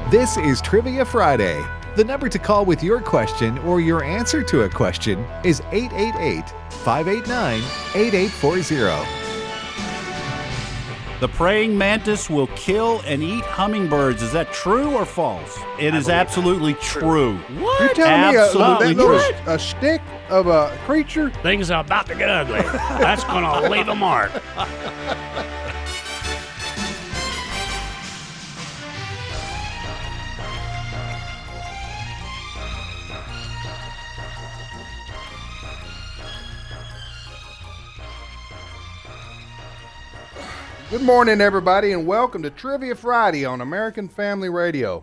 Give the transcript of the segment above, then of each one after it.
This is Trivia Friday. The number to call with your question or your answer to a question is 888-589-8840. The praying mantis will kill and eat hummingbirds. Is that true or false? It is absolutely true. What? You're telling Absolutely me true. a stick of a creature? Things are about to get ugly. That's going to leave a mark. Good morning, everybody, and welcome to Trivia Friday on American Family Radio.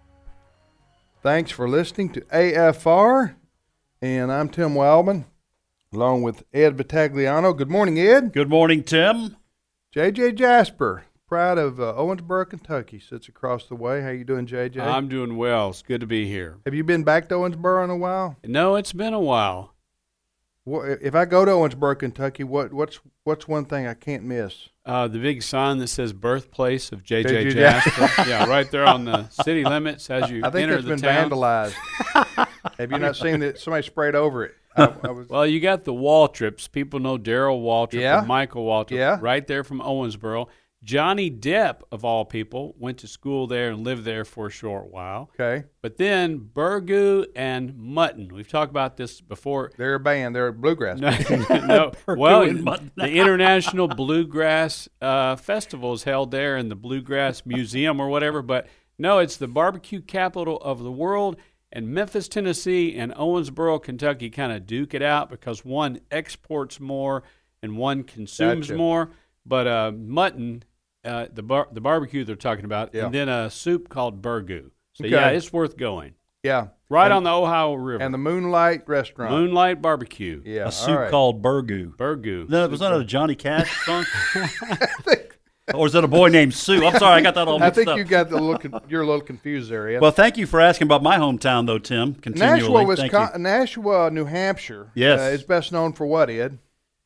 Thanks for listening to AFR, and I'm Tim Wildman, along with Ed Vitagliano. Good morning, Ed. Good morning, Tim. JJ Jasper, proud of Owensboro, Kentucky, sits across the way. How you doing, JJ? I'm doing well. It's good to be here. Have you been back to Owensboro in a while? No, it's been a while. If I go to Owensboro, Kentucky, what's one thing I can't miss? The big sign that says birthplace of J.J. J.J. Jasper. Yeah, right there on the city limits as you I think enter it's the been town. vandalized. Have you not seen that somebody sprayed over it? Well, you got the Waltrips. People know Daryl Waltrip Yeah. and Michael Waltrip. Yeah. Right there from Owensboro. Johnny Depp, of all people, went to school there and lived there for a short while. Okay. But then Burgoo and Mutton. We've talked about this before. They're a band. They're a bluegrass band. No, well, and Mutton. the International Bluegrass Festival is held there in the Bluegrass Museum or whatever. But no, it's the barbecue capital of the world. And Memphis, Tennessee, and Owensboro, Kentucky kind of duke it out because one exports more and one consumes Gotcha. more. But mutton, the barbecue they're talking about, Yeah. and then a soup called burgoo. So Okay. yeah, it's worth going. Yeah. Right on the Ohio River. And the Moonlight Restaurant. Moonlight Barbecue. Yeah. A all soup right. called Burgoo. Burgoo. No, was that a Johnny Cash song? Or is that a boy named Sue? I'm sorry, I got that all I mixed think up. you got you're a little confused there, Ed. Well, thank you for asking about my hometown, though, Tim. Continually. Thank you. Nashua, New Hampshire. Yes. Is best known for what, Ed?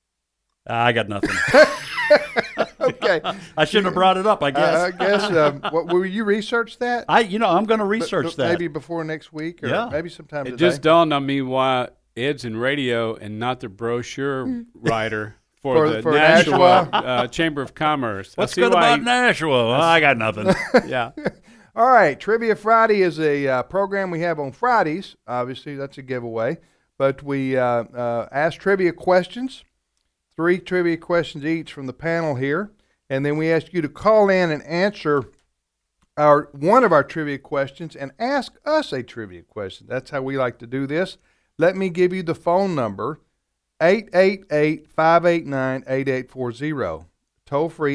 I got nothing. Okay. I shouldn't have brought it up, I guess. I guess. Will you research that? I'm going to research that. Maybe before next week, or Yeah. maybe sometime It today. just dawned on me why Ed's in radio and not the brochure writer for the For Nashua Chamber of Commerce. I What's see good why about Nashua? Well, I got nothing. Yeah. All right, Trivia Friday is a program we have on Fridays. Obviously, that's a giveaway. But we ask trivia questions, 3 trivia questions each from the panel here. And then we ask you to call in and answer one of our trivia questions and ask us a trivia question. That's how we like to do this. Let me give you the phone number, 888-589-8840. Toll free,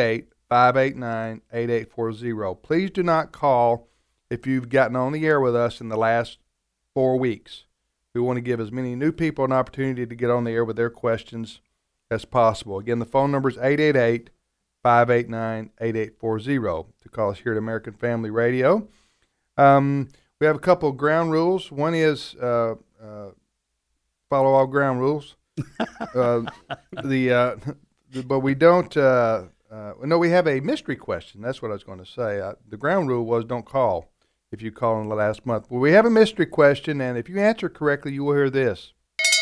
888-589-8840. Please do not call if you've gotten on the air with us in the last 4 weeks. We want to give as many new people an opportunity to get on the air with their questions as possible. Again, the phone number is 888-589-8840 to call us here at American Family Radio. We have a couple of ground rules. One is follow all ground rules. But we don't. No, we have a mystery question. That's what I was going to say. The ground rule was don't call if you call in the last month. Well, we have a mystery question, and if you answer correctly, you will hear this.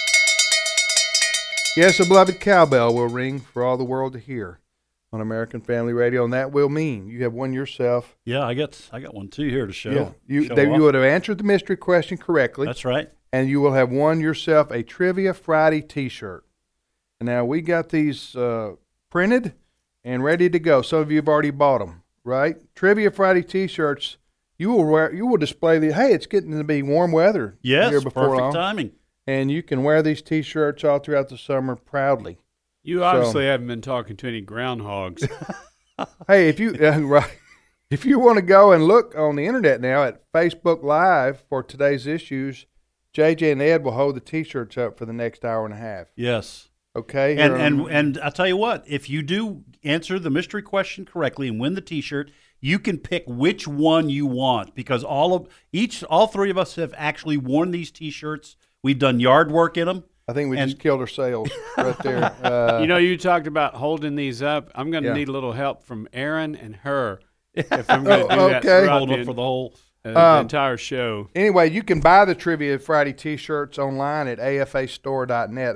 Yes, a beloved cowbell will ring for all the world to hear on American Family Radio, and that will mean you have won yourself. Yeah, I got one, too, here to show. Yeah, you show off. would have answered the mystery question correctly. That's right. And you will have won yourself a Trivia Friday T-shirt. And now we got these printed and ready to go. Some of you have already bought them, right? Trivia Friday T-shirts. You will display the. Hey, it's getting to be warm weather. Yes, here before perfect long. timing. And you can wear these T-shirts all throughout the summer proudly. You obviously haven't been talking to any groundhogs. Hey, if you if you want to go and look on the internet now at Facebook Live for today's issues, JJ and Ed will hold the T-shirts up for the next hour and a half. Yes. Okay. And I tell you what, if you do answer the mystery question correctly and win the T-shirt, you can pick which one you want because all 3 of us have actually worn these T-shirts. We've done yard work in them. I think we just killed our sales right there. You talked about holding these up. I'm going to Yeah. need a little help from Aaron and her. if I'm going to do that Okay. throughout Hold up for the whole. the entire show. Anyway, you can buy the Trivia Friday T-shirts online at afastore.net,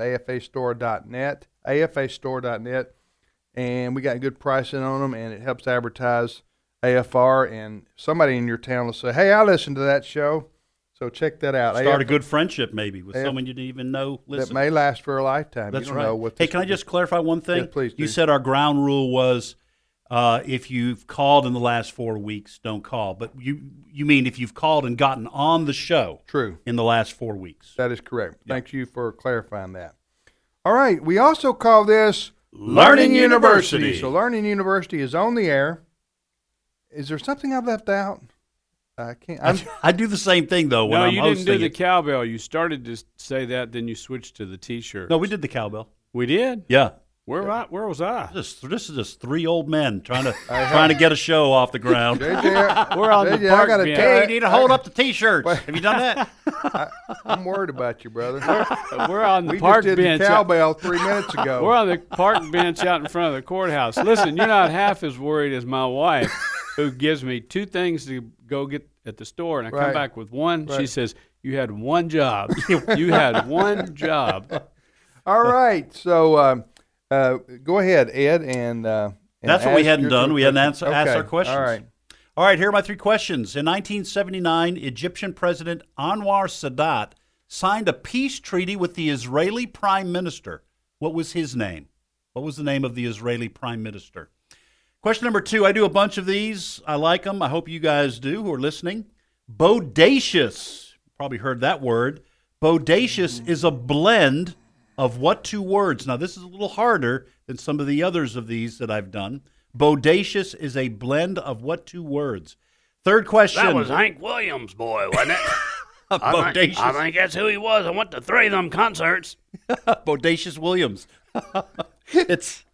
afastore.net, and we got good pricing on them, and it helps advertise AFR. And somebody in your town will say, "Hey, I listened to that show," so check that out. Start a good friendship maybe with someone you didn't even know. that Listen. may last for a lifetime. That's you don't right. know what Hey, this can I will just clarify one thing? Yeah, please You do. said our ground rule was if you've called in the last 4 weeks, don't call. But you mean if you've called and gotten on the show True. in the last 4 weeks. That is correct. Thank you for clarifying that. All right. We also call this Learning University. So Learning University is on the air. Is there something I've left out? I can't. I do the same thing, though, when No, I'm you didn't hosting do the it. cowbell. You started to say that, then you switched to the T-shirt. No, we did the cowbell. We did? Yeah. Where was I? This is just three old men trying to get a show off the ground. JJ, We're on the JJ, park I gotta bench. tell Hey, you, you need to hold up the T-shirts. Have you done that? I'm worried about you, brother. We're on the We park just did bench. the cowbell 3 minutes ago. We're on the park bench out in front of the courthouse. Listen, you're not half as worried as my wife, who gives me 2 things to go get at the store, and I come Right. back with one. She Right. says, "You had one job. You had one job." All right. So go ahead, Ed, and That's what we ask hadn't your done. 3 We hadn't questions. asked Okay. our questions. All right. All right, here are my 3 questions. In 1979, Egyptian President Anwar Sadat signed a peace treaty with the Israeli Prime Minister. What was his name? What was the name of the Israeli Prime Minister? Question number 2, I do a bunch of these. I like them. I hope you guys do who are listening. Bodacious. Probably heard that word. Bodacious is a blend of what 2 words? Now, this is a little harder than some of the others of these that I've done. Bodacious is a blend of what 2 words? Third question. That was Hank Williams, boy, wasn't it? Bodacious. I think that's who he was. I went to 3 of them concerts. Bodacious Williams. It's.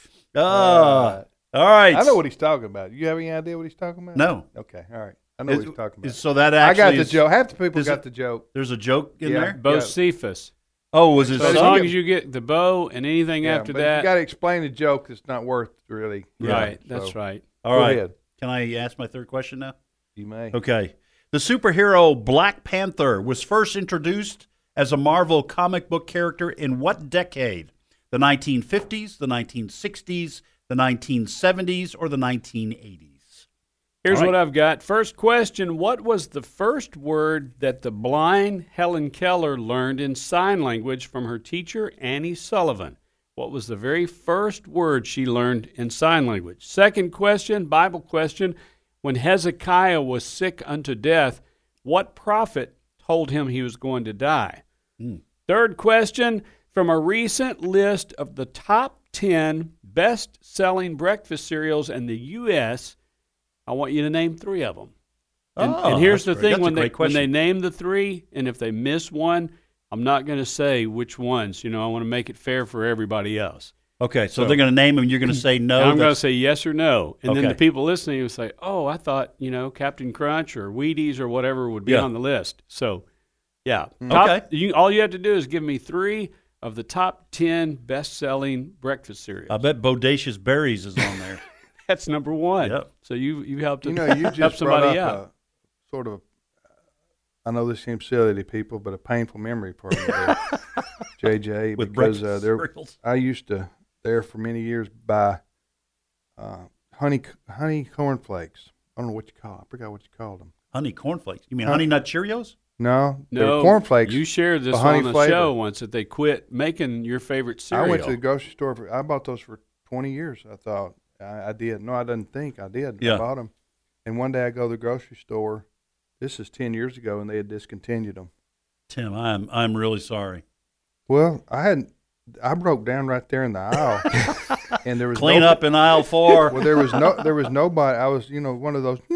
All right. I know what he's talking about. You have any idea what he's talking about? No. Okay. All right. I know what he's talking about. So that I actually got the is- joke. Half the people is got it- the joke. There's a joke in Yeah. there? Bocephus. Oh, was his But As if son? long you- as you get the bow and anything after but if that, you got to explain a joke that's not worth really. right? Yeah, That's so right. All go right. ahead. Can I ask my third question now? You may. Okay. The superhero Black Panther was first introduced as a Marvel comic book character in what decade? The 1950s, the 1960s, the 1970s, or the 1980s? Here's All right. what I've got. First question: what was the first word that the blind Helen Keller learned in sign language from her teacher, Annie Sullivan? What was the very first word she learned in sign language? Second question, Bible question. When Hezekiah was sick unto death, what prophet told him he was going to die? Third question, from a recent list of the top 10 best-selling breakfast cereals in the U.S., I want you to name 3 of them. And here's the that's great. thing, That's a great when they question. name the 3, and if they miss one, I'm not going to say which ones. I want to make it fair for everybody else. Okay, so they're going to name him, and you're going to say no. And I'm going to that's- say yes or no. And then Okay. the people listening will say, oh, I thought, Captain Crunch or Wheaties or whatever would be Yeah. on the list. So, yeah. Okay. All you have to do is give me 3 of the top 10 best-selling breakfast cereals. I bet Bodacious Berries is on there. That's number 1. Yep. So you helped You help just brought somebody up out. a sort of, I know this seems silly to people, but a painful memory for me, there, JJ, With because breakfast there, cereals. I used to there for many years buy honey cornflakes. I don't know what you call it. I forgot what you called them. Honey cornflakes. You mean Honey Nut Cheerios? No, they were No, cornflakes. You shared this a honey on the flavor. show once that they quit making your favorite cereal. I went to the grocery store. I bought those for 20 years. I thought I did. No, I didn't think I did. Yeah. I bought them. And one day I go to the grocery store. This is 10 years ago, and they had discontinued them. Tim, I'm really sorry. Well, I broke down right there in the aisle, and there was Clean no, up in aisle 4. Well, there was nobody. I was, one of those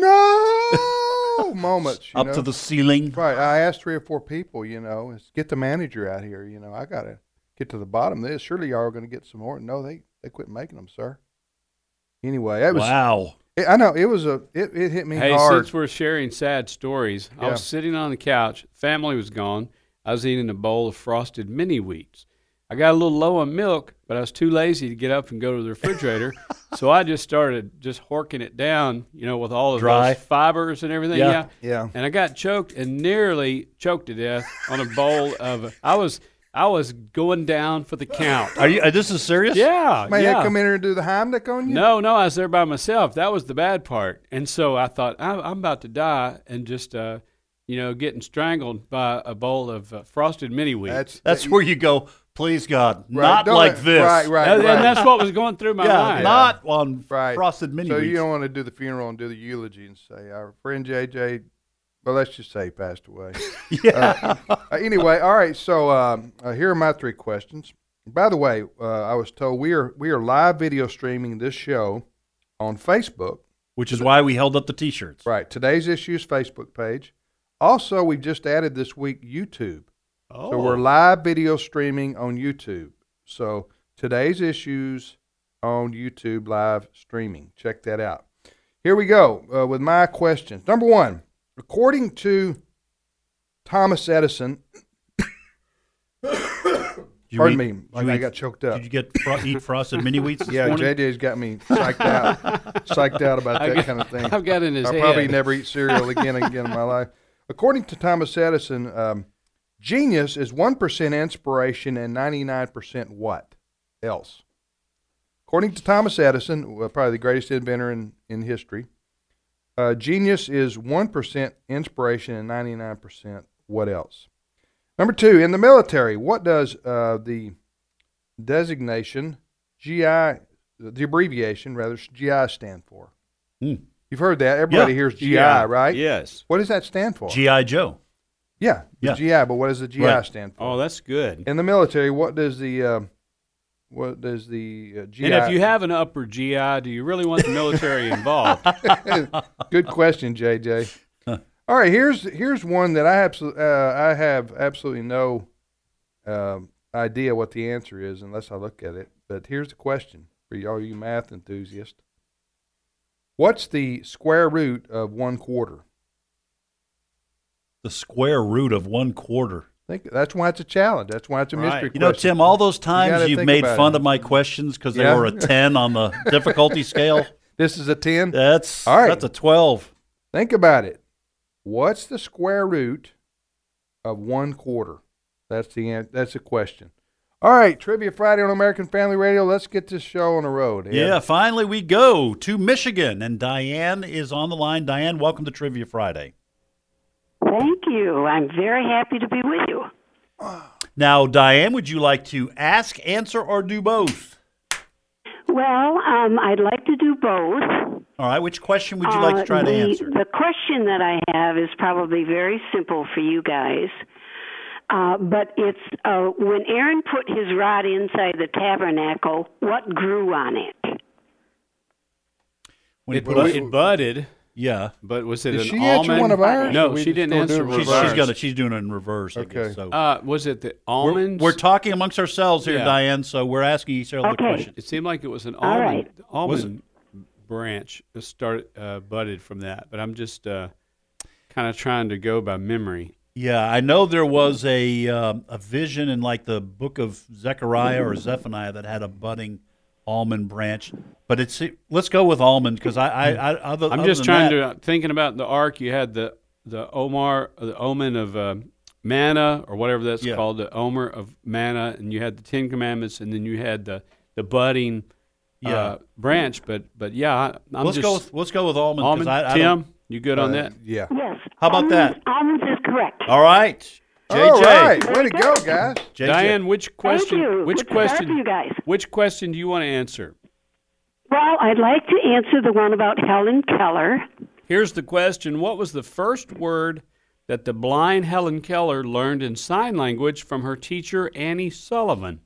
no moments. Up to the ceiling. Right. I asked 3 or 4 people, get the manager out here. I got to get to the bottom of this. Surely y'all are going to get some more. No, they quit making them, sir. Anyway, that was. Wow. I know it hit me Hey, hard. since we're sharing sad stories, I Yeah. was sitting on the couch. Family was gone. I was eating a bowl of frosted mini wheats. I got a little low on milk, but I was too lazy to get up and go to the refrigerator. So I just started just horking it down, with all of Dry. those fibers and everything. Yeah. Yeah. And I got choked and nearly choked to death on a bowl of. I was going down for the count. Are you? This is serious? Yeah. May yeah. I come in here and do the Heimlich on you? No, I was there by myself. That was the bad part. And so I thought, I'm about to die and just, getting strangled by a bowl of frosted mini wheats. That's where you go. Please God, Right, not don't like let- this. Right. And that's what was going through my Yeah, mind. not on Right. frosted mini So wheats. you don't want to do the funeral and do the eulogy and say our friend JJ. Well, let's just say he passed away. Yeah. Anyway, all right. So here are my 3 questions. By the way, I was told we are live video streaming this show on Facebook. Which is why we held up the T-shirts. Right. Today's Issues Facebook page. Also, we've just added this week YouTube. Oh. So we're live video streaming on YouTube. So Today's Issues on YouTube live streaming. Check that out. Here we go with my questions. Number 1, according to Thomas Edison, pardon me, I got choked up. Did you get eat frosted mini wheats this Yeah, morning? JJ's got me psyched out about that kind of thing. I've got in his I'll head. probably never eat cereal again in my life. According to Thomas Edison, genius is 1% inspiration and 99% what else? According to Thomas Edison, probably the greatest inventor in history, genius is 1% inspiration and 99% what else? Number 2, in the military, what does the designation GI, the abbreviation rather, GI stand for? You've heard that. Everybody Yeah. hears GI, Yeah. right? Yes. What does that stand for? G.I. Joe. Yeah, the Yeah. GI. But what does the GI Right. stand for? Oh, that's good. In the military, what does the GI? And if you have an upper GI, do you really want the military involved? Good question, JJ. All right, here's one that I have absolutely no idea what the answer is unless I look at it. But here's the question for all you math enthusiasts: what's the square root of 1/4? The square root of 1/4. That's why it's a challenge. That's why it's a Right. mystery You know, question. Tim, all those gotta times you've think made about fun it. of my questions because they Yeah. were a 10 on the difficulty scale. This is a 10. That's All right. That's a 12. Think about it. What's the square root of 1/4? That's the question. All right, Trivia Friday on American Family Radio. Let's get this show on the road. Ed. Yeah, finally we go to Michigan, and Diane is on the line. Diane, welcome to Trivia Friday. Thank you. I'm very happy to be with you. Now, Diane, would you like to ask, answer, or do both? Well, I'd like to do both. All right, which question would you like to try to answer? The question that I have is probably very simple for you guys. But it's when Aaron put his rod inside the tabernacle, what grew on it? When It, you put it budded, yeah. but was it Did an she answer almond? one of ours? No, Or we she just didn't gonna do answer it reverse. She's doing it in reverse. I guess, Okay. so. Was it the We're, almonds? we're talking amongst ourselves here, Yeah. Diane. So we're asking each other the Okay. question. It seemed like it was an All right. almond branch that started budded from that. But I'm just kind of trying to go by memory. Yeah, I know there was a vision in like the book of Zechariah or Zephaniah that had a budding almond branch, but let's go with almond because I'm just trying to thinking about the ark. You had the omen of manna or whatever that's Yeah. called, the omer of manna, and you had the 10 Commandments, and then you had the budding branch. But yeah, I'm let's just go with almond. 'Cause almond. I Tim, don't- you good on that? Yeah. Yes. How about that? Almonds is correct. All right, JJ. All right. Way Very to go, good. guys. JJ. Diane, which question? Thank you. Which Good start question? for you guys. Which question do you want to answer? Well, I'd like to answer the one about Helen Keller. Here's the question: what was the first word that the blind Helen Keller learned in sign language from her teacher Annie Sullivan?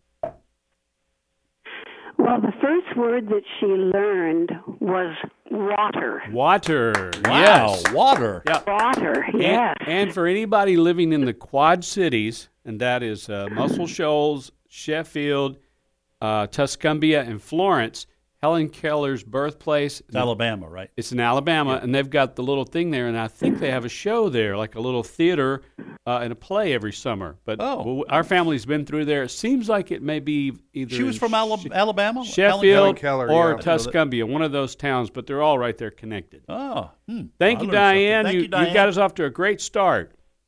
Well, the first word that she learned was water. Water. Wow, Yes. water. Yeah. Water, yes. And for anybody living in the Quad Cities, and that is Muscle Shoals, Sheffield, Tuscumbia, and Florence, Helen Keller's birthplace. It's Alabama, right? It's in Alabama, and they've got the little thing there, and I think they have a show there, like a little theater and a play every summer. But our family's been through there. It seems like it may be either She was from Alabama? Sheffield Helen Keller, or yeah. Tuscumbia, one of those towns, but they're all right there connected. Oh. Thank you, I learned Diane. something. You Thank you, Diane. got us off to a great start.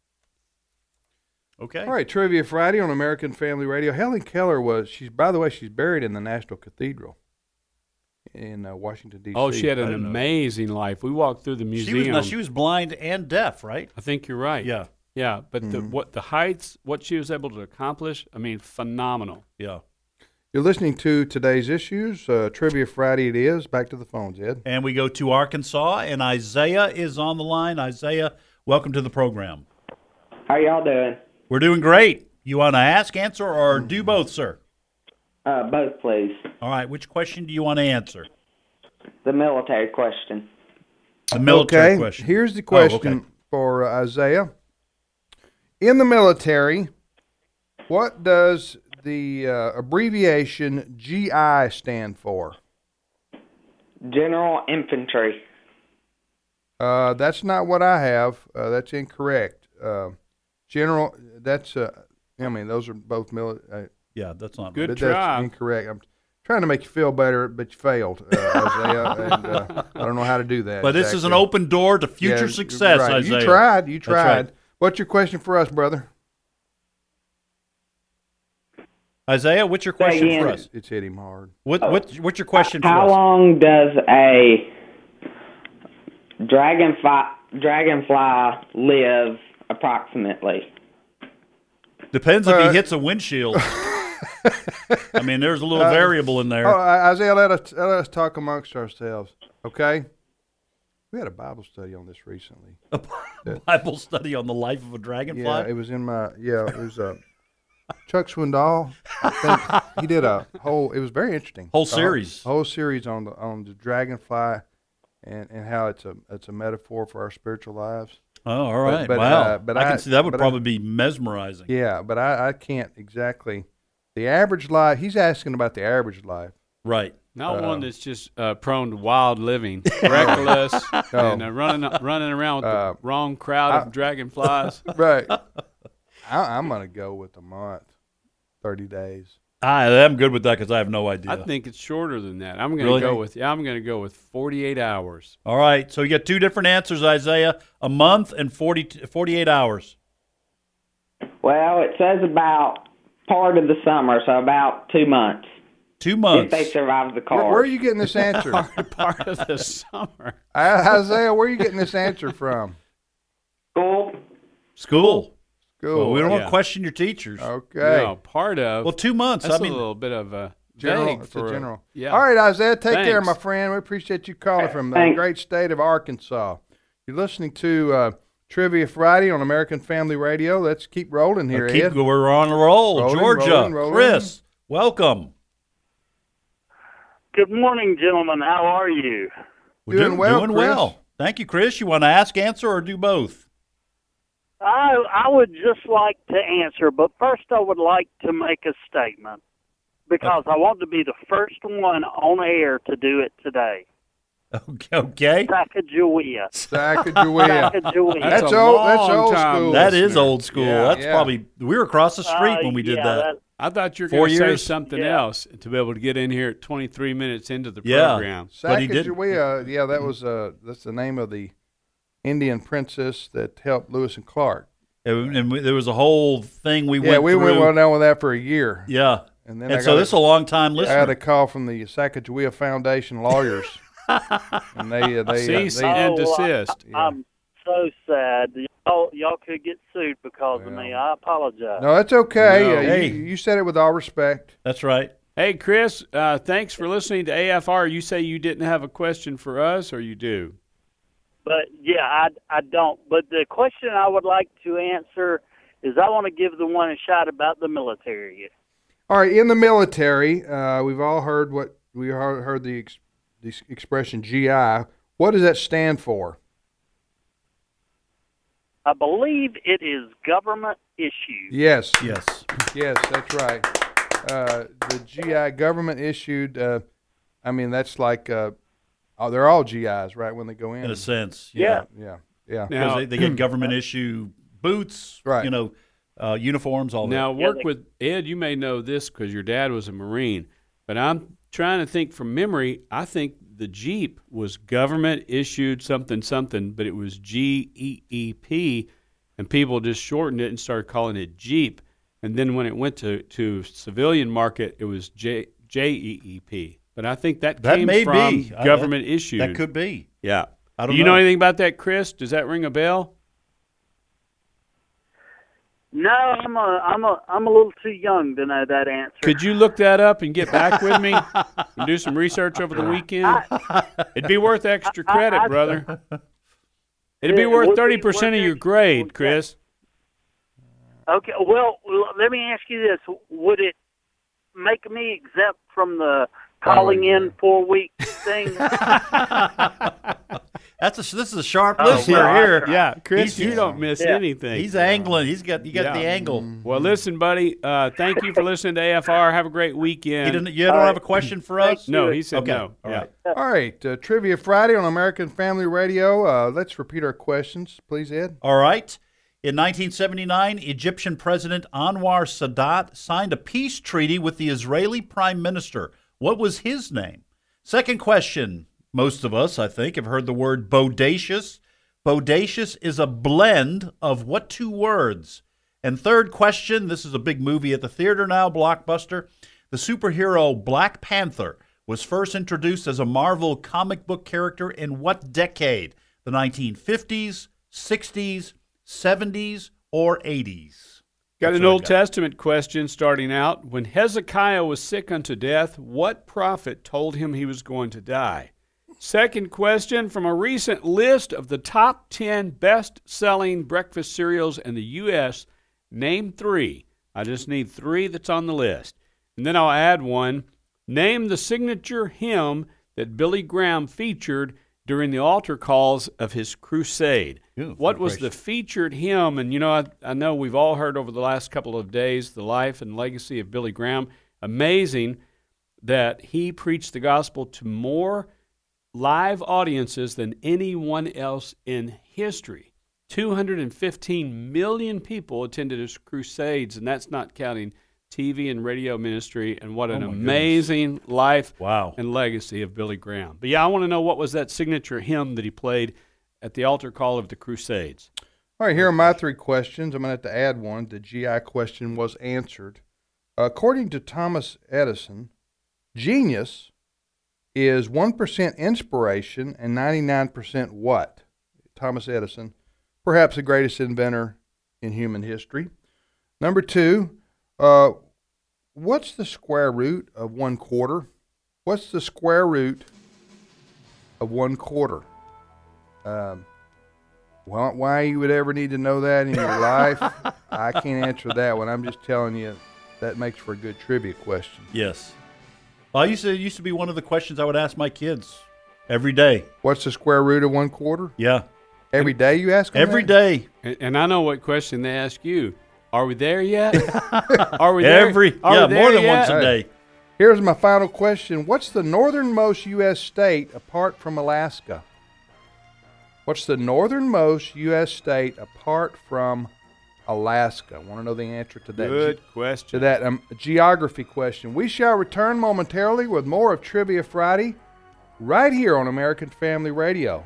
Okay. All right, Trivia Friday on American Family Radio. Helen Keller she's buried in the National Cathedral in Washington, D.C. Oh, she had an amazing life. We walked through the museum. She was blind and deaf, right? I think you're right. Yeah. Yeah, but the heights, what she was able to accomplish, I mean, phenomenal. Yeah. You're listening to today's issues. Trivia Friday it is. Back to the phones, Ed. And we go to Arkansas, and Isaiah is on the line. Isaiah, welcome to the program. How y'all doing? We're doing great. You want to ask, answer, or do both, sir? Both, please. All right. Which question do you want to answer? The military question. The military question. Here's the question for Isaiah. In the military, what does the abbreviation GI stand for? General Infantry. That's not what I have. That's incorrect. General, those are both military. Yeah, that's not Good But try. that's incorrect. I'm trying to make you feel better, but you failed, Isaiah. And I don't know how to do that. But this is an open door to future success, right. Isaiah. You tried. right. What's your question for us, brother? Isaiah, what's your question again. for us? It's hit him hard. What's your question for How us? long does a dragonfly live approximately? Depends if he hits a windshield. I mean, there's a little variable in there. Oh, Isaiah, let us talk amongst ourselves, okay? We had a Bible study on this recently. A Bible study on the life of a dragonfly? Yeah, it was it was Chuck Swindoll. I think he did it was very interesting. Whole series. Whole series on the dragonfly and how it's a metaphor for our spiritual lives. Oh, all right. But, wow. but I can see that would but probably be mesmerizing. Yeah, but I can't exactly. The average life, he's asking about the average life. Right. Not one that's just prone to wild living, reckless, and running around with the wrong crowd of dragonflies. Right. I'm going to go with a month, 30 days. I'm good with that because I have no idea. I think it's shorter than that. I'm going to go with 48 hours. All right. So you get two different answers, Isaiah. A month and 48 hours. Well, it says about part of the summer, so about 2 months. 2 months. If they survive the car. Where are you getting this answer? Part of the summer. Isaiah, where are you getting this answer from? School. Cool. Well, we don't want to question your teachers. Okay. No, part of. Well, 2 months. That's I mean, a little bit of a General. vague It's for a general. Yeah. All right, Isaiah, take care, Thanks. my friend. We appreciate you calling from the Thanks. great state of Arkansas. You're listening to Trivia Friday on American Family Radio. Let's keep rolling here, Ed. We're on a roll. Rolling, Georgia. rolling. Chris, welcome. Good morning, gentlemen. How are you? We're Doing well, Doing Chris. well. Thank you, Chris. You want to ask, answer, or do both? I would just like to answer, but first I would like to make a statement because I want to be the first one on air to do it today. Okay. Sacagawea. Sacagawea. Sacagawea. That's a old. long That's old time school. That is old school. Yeah. That's Yeah. probably we were across the street when we did that. I thought you were 4 going to say years? something Yeah. else to be able to get in here at 23 minutes into the Yeah. program. But he didn't. Sacagawea. Yeah, that's the name of the Indian princess that helped Lewis and Clark. There was a whole thing we went Yeah, we through. went down with that for a year. Yeah. And then And so this is a long time I had a listener. call from the Sacagawea Foundation lawyers, and they Cease and Oh, desist. I'm so sad. Y'all could get sued because of me. I apologize. No, that's okay. No. Hey. You said it with all respect. That's right. Hey, Chris, thanks for listening to AFR. You say you didn't have a question for us, or you do? But, yeah, I don't. But the question I would like to answer is I want to give the one a shot about the military. All right, in the military, we've all heard the expression GI. What does that stand for? I believe it is government issued. Yes, Yes. yes, that's right. The GI government issued. I mean, that's like they're all GIs, right, when they go in? In a sense, Yeah. Now, Now, they get government issue boots, Right. uniforms, all now that. work with Ed. You may know this because your dad was a Marine, but I'm trying to think from memory. I think the Jeep was government issued something, but it was GEEP, and people just shortened it and started calling it Jeep. And then when it went to civilian market, it was JEEP. But I think that came may from be government issued. That could be. Yeah. I don't Do you know. know anything about that, Chris? Does that ring a bell? No, I'm a little too young to know that answer. Could you look that up and get back with me and do some research over the weekend? It'd be worth extra credit, brother. It'd be It worth would be 30% worth of your extra grade, credit. Chris. Okay, well, let me ask you this: would it make me exempt from the calling in 4-week thing? This is a sharp listener well, here. Yeah, Chris, He's- you don't miss yeah. anything. He's angling. You got Yeah. the angle. Well, listen, buddy, thank you for listening to AFR. Have a great weekend. You don't have a question for us? No, he said Okay. no. All Yeah. right. All right, Trivia Friday on American Family Radio. Let's repeat our questions, please, Ed. All right. In 1979, Egyptian President Anwar Sadat signed a peace treaty with the Israeli Prime Minister. What was his name? Second question. Most of us, I think, have heard the word bodacious. Bodacious is a blend of what two words? And third question, this is a big movie at the theater now, blockbuster. The superhero Black Panther was first introduced as a Marvel comic book character in what decade? The 1950s, 60s, 70s, or 80s? Got That's an what I Old Testament question starting out. When Hezekiah was sick unto death, what prophet told him he was going to die? Second question, from a recent list of the top 10 best-selling breakfast cereals in the U.S., name 3. I just need 3 that's on the list. And then I'll add one. Name the signature hymn that Billy Graham featured during the altar calls of his crusade. What was the featured hymn? And, I know we've all heard over the last couple of days the life and legacy of Billy Graham. Amazing that he preached the gospel to more live audiences than anyone else in history. 215 million people attended his crusades, and that's not counting TV and radio ministry, and what an amazing life and legacy of Billy Graham. But, I want to know, what was that signature hymn that he played at the altar call of the Crusades? All right, here are my 3 questions. I'm going to have to add one. The GI question was answered. According to Thomas Edison, genius is 1% inspiration and 99% what? Thomas Edison, perhaps the greatest inventor in human history. Number 2, what's the square root of 1/4? What's the square root of 1/4? Why you would ever need to know that in your life, I can't answer that one. I'm just telling you that makes for a good trivia question. Yes. Well, it used to be one of the questions I would ask my kids every day. What's the square root of 1/4? Yeah. Every day you ask them Every that? day. And I know what question they ask you. Are we there yet? Are we there? More than once a day. Here's my final question. What's the northernmost U.S. state apart from Alaska? What's the northernmost U.S. state apart from Alaska? I want to know the answer to that. Good question. To that geography question. We shall return momentarily with more of Trivia Friday right here on American Family Radio.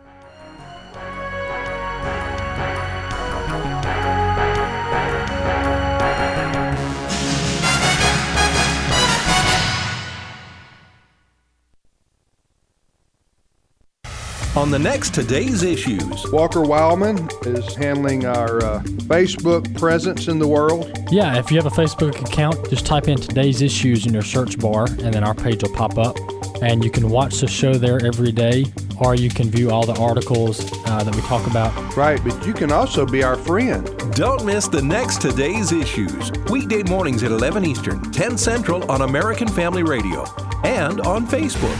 On the next Today's Issues. Walker Wildman is handling our Facebook presence in the world. Yeah, if you have a Facebook account, just type in Today's Issues in your search bar, and then our page will pop up. And you can watch the show there every day, or you can view all the articles that we talk about. Right, but you can also be our friend. Don't miss the next Today's Issues. Weekday mornings at 11 Eastern, 10 Central on American Family Radio and on Facebook.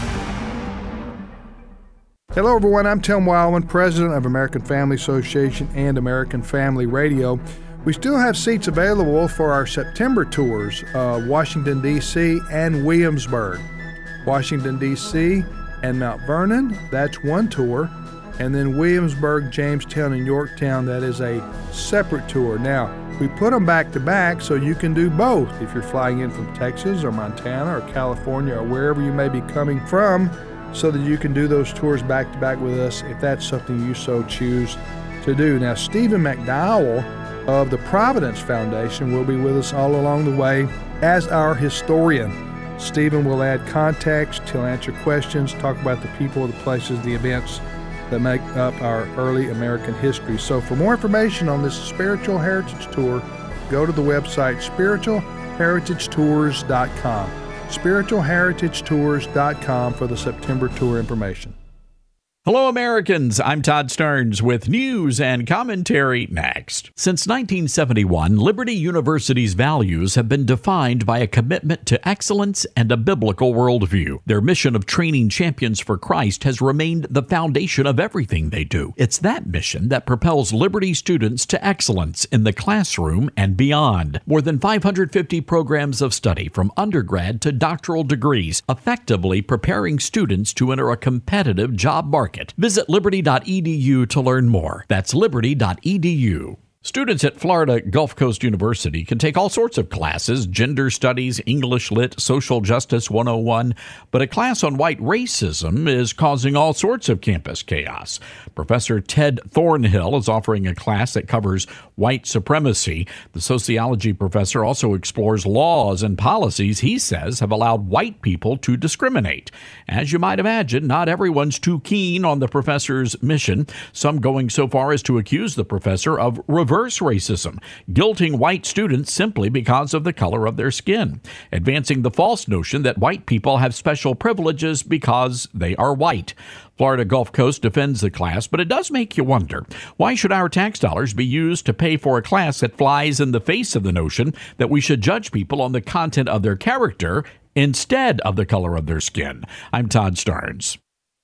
Hello, everyone. I'm Tim Wildman, president of American Family Association and American Family Radio. We still have seats available for our September tours, Washington, D.C. and Williamsburg. Washington, D.C., and Mount Vernon. That's one tour. And then Williamsburg, Jamestown, and Yorktown, that is a separate tour. Now, we put them back to back so you can do both. If you're flying in from Texas or Montana or California or wherever you may be coming from, so that you can do those tours back to back with us if that's something you so choose to do. Now, Stephen McDowell of the Providence Foundation will be with us all along the way as our historian. Stephen will add context, he'll answer questions, talk about the people, the places, the events that make up our early American history. So for more information on this Spiritual Heritage Tour, go to the website spiritualheritagetours.com. spiritualheritagetours.com for the September tour information. Hello, Americans. I'm Todd Stearns with news and commentary next. Since 1971, Liberty University's values have been defined by a commitment to excellence and a biblical worldview. Their mission of training champions for Christ has remained the foundation of everything they do. It's that mission that propels Liberty students to excellence in the classroom and beyond. More than 550 programs of study from undergrad to doctoral degrees, effectively preparing students to enter a competitive job market. Visit liberty.edu to learn more. That's liberty.edu. Students at Florida Gulf Coast University can take all sorts of classes, gender studies, English Lit, Social Justice 101, but a class on white racism is causing all sorts of campus chaos. Professor Ted Thornhill is offering a class that covers white supremacy. The sociology professor also explores laws and policies he says have allowed white people to discriminate. As you might imagine, not everyone's too keen on the professor's mission, some going so far as to accuse the professor of reverse racism, guilting white students simply because of the color of their skin, advancing the false notion that white people have special privileges because they are white. Florida Gulf Coast defends the class, but it does make you wonder, why should our tax dollars be used to pay for a class that flies in the face of the notion that we should judge people on the content of their character instead of the color of their skin? I'm Todd Stearns.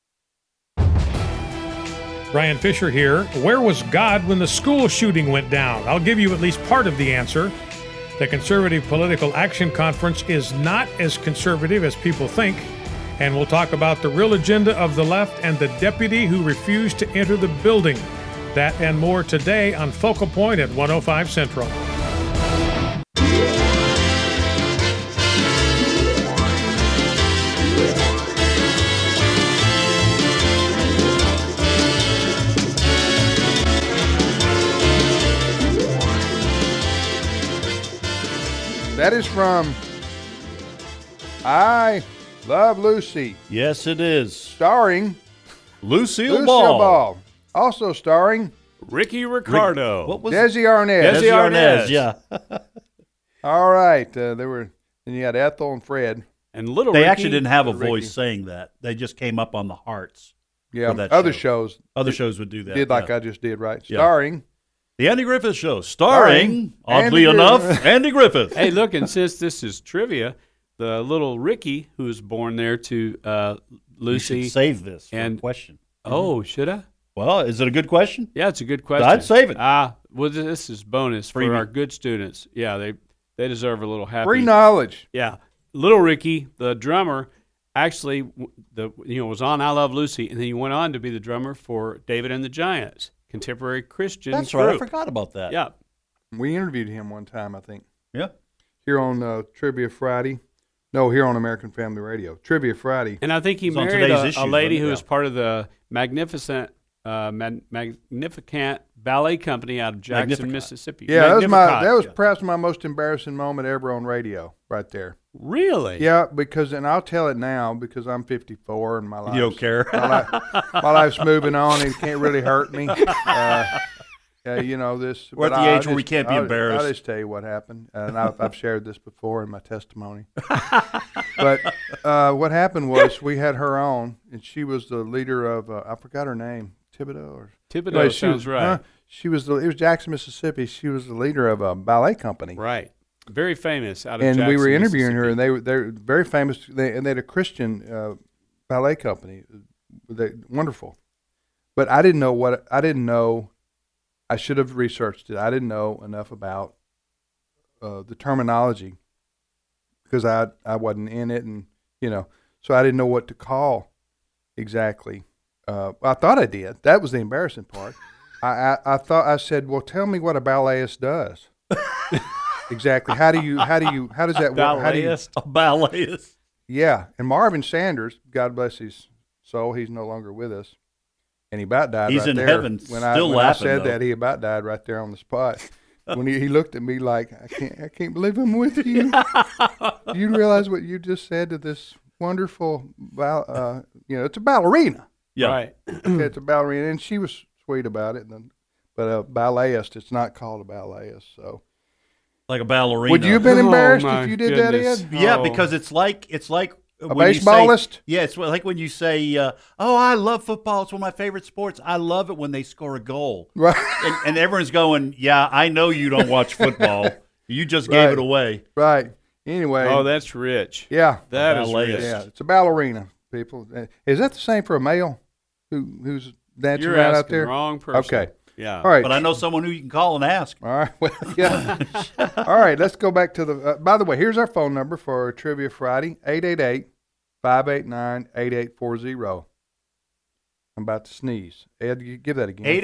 Brian Fisher here. Where was God when the school shooting went down? I'll give you at least part of the answer. The Conservative Political Action Conference is not as conservative as people think, and we'll talk about the real agenda of the left and the deputy who refused to enter the building. That and more today on Focal Point at 105 Central. That is from I Love Lucy. Yes, it is. Starring Lucille Ball. Also starring Ricky Ricardo. What was Desi Arnaz. Desi Arnaz, yeah. All right. Then you had Ethel and Fred. And Little They Ricky. actually didn't have a Ricky. voice saying that. They just came up on the hearts. Yeah, for that other show. shows. Other shows would do that. Did like yeah. I just did, right? Yeah. Starring The Andy Griffith Show, starring, Andy oddly enough, Griffith. Andy Griffith. Hey, look, and since this is trivia, the little Ricky, who was born there to Lucy. You should save this for and a question. Oh, should I? Well, is it a good question? Yeah, it's a good question. I'd save it. Well, this is bonus for Freebie. our good students. Yeah, they deserve a little happy. Free knowledge. Yeah, Little Ricky, the drummer, actually was on I Love Lucy, and then he went on to be the drummer for David and the Giants, contemporary Christian That's group. right. I forgot about that. Yeah. We interviewed him one time, I think. Yeah. Here on Trivia Friday. No, here on American Family Radio. Trivia Friday. And I think he It's on married today's a issues, lady wasn't who it? was part of the Magnificent Ballet Company out of Jackson, Magnificat. Mississippi. Yeah, that was Magnificat. perhaps my most embarrassing moment ever on radio, right there. Really? Yeah, and I'll tell it now because I'm 54 and my life. You don't care. My life's moving on. It can't really hurt me. This. We're at the age where we can't be embarrassed. I'll just tell you what happened, and I've shared this before in my testimony. But what happened was we had her on, and she was the leader of I forgot her name, Thibodeau sounds right. It was Jackson, Mississippi. She was the leader of a ballet company. Right. Very famous out of And Jackson, we were interviewing her, and Mississippi. they're very famous. They had a Christian ballet company. Wonderful. But I didn't know. I should have researched it. I didn't know enough about the terminology because I wasn't in it, and so I didn't know what to call exactly. I thought I did. That was the embarrassing part. I thought I said, "Well, tell me what a balletist does." Exactly. How does that work? A balletist. Yeah. And Marvin Sanders, God bless his soul, he's no longer with us, and he about died. He's right in there. heaven. When I said though. that, he about died right there on the spot. When he looked at me like, I can't believe I'm with you. Do you realize what you just said to this wonderful, it's a ballerina. Yeah. Right. It's a ballerina, and she was sweet about it. But a balletist, it's not called a balletist. So, Like a ballerina. would you have been embarrassed my if you did goodness. that, Ed? Yeah, Oh. because it's like A when you say- baseballist? yeah, it's like when you say, "Oh, I love football. It's one of my favorite sports. I love it when they score a goal." Right. And everyone's going, "Yeah, I know you don't watch football. You just gave Right. it away." Right. Anyway. Oh, that's rich. Yeah. That is ballet. rich. Yeah, it's a ballerina, people. Is that the same for a male who's dancing You're around asking out there? the wrong person. Okay. Yeah. All right. But I know someone who you can call and ask. All right. Well, yeah. All right. Let's go back to the. By the way, here's our phone number for Trivia Friday: 888-589-8840. I'm about to sneeze. Ed, you give that again.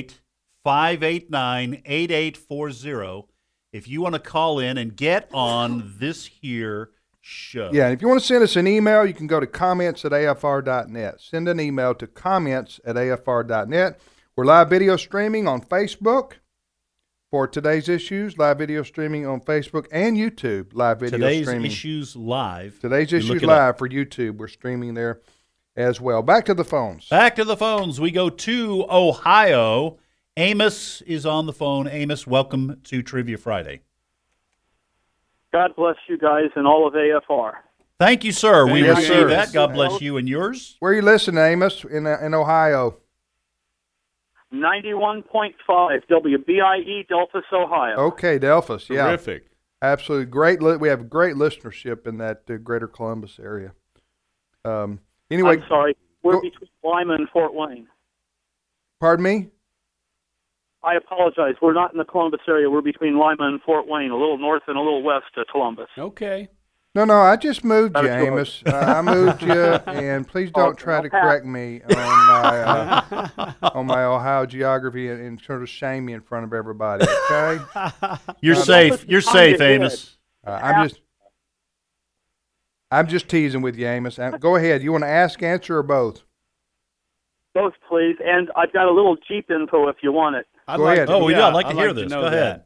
888-589-8840. If you want to call in and get on this here show. Yeah, and if you want to send us an email, you can go to comments@afr.net. Send an email to comments@afr.net. We're live video streaming on Facebook for today's issues, live video streaming on Facebook and YouTube, live video Today's streaming. Issues Live. Today's You issues look it live up. for YouTube. We're streaming there as well. Back to the phones. Back to the phones. We go to Ohio. Amos is on the phone. Amos, welcome to Trivia Friday. God bless you guys and all of AFR. Thank you, sir. We Yes, receive sir. that. God bless you and yours. Where are you listening, Amos, in Ohio? 91.5 WBIE, Delphus, Ohio. Okay, Delphus. Yeah. Terrific. Absolutely. Great. We have great listenership in that greater Columbus area. Anyway. I'm sorry. We're between Lima and Fort Wayne. Pardon me? I apologize. We're not in the Columbus area. We're between Lima and Fort Wayne, a little north and a little west of Columbus. Okay. No, I just moved you, That's Amos. I moved you, and please don't try to correct me on my Ohio geography and sort of shame me in front of everybody. Okay? You're safe. You're safe, Amos. I'm just teasing with you, Amos. Go ahead. You want to ask, answer, or both? Both, please. And I've got a little Jeep info if you want it. Go ahead. Oh, yeah, I'd like to hear this. know Go ahead.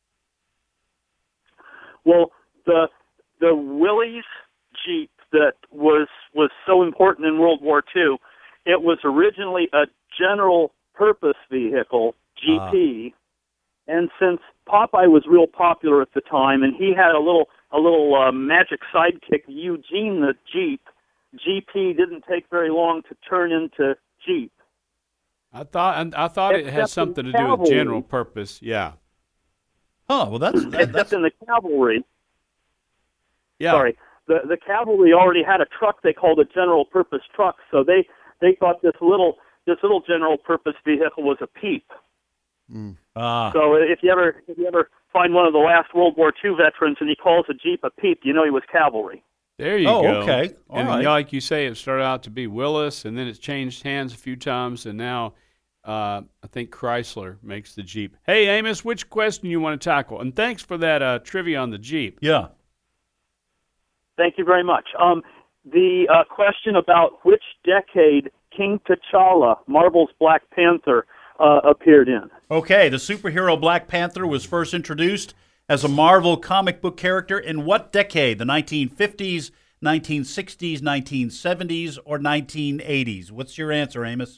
Well, the Willys Jeep that was so important in World War II, it was originally a general purpose vehicle, GP, and since Popeye was real popular at the time, and he had a little magic sidekick, Eugene the Jeep, GP didn't take very long to turn into Jeep. I thought it has something to do with general purpose. Yeah. Oh, well, that's Except in the cavalry. Yeah. Sorry. The cavalry already had a truck they called a general purpose truck, so they thought this little general purpose vehicle was a Peep. So if you ever find one of the last World War II veterans and he calls a Jeep a Peep, you know he was cavalry. There you go. Okay. All and right. like you say, it started out to be Willis, and then it's changed hands a few times, and now I think Chrysler makes the Jeep. Hey, Amos, which question you want to tackle? And thanks for that trivia on the Jeep. Yeah. Thank you very much. The question about which decade King T'Challa, Marvel's Black Panther, appeared in. Okay, the superhero Black Panther was first introduced as a Marvel comic book character in what decade? The 1950s, 1960s, 1970s, or 1980s? What's your answer, Amos?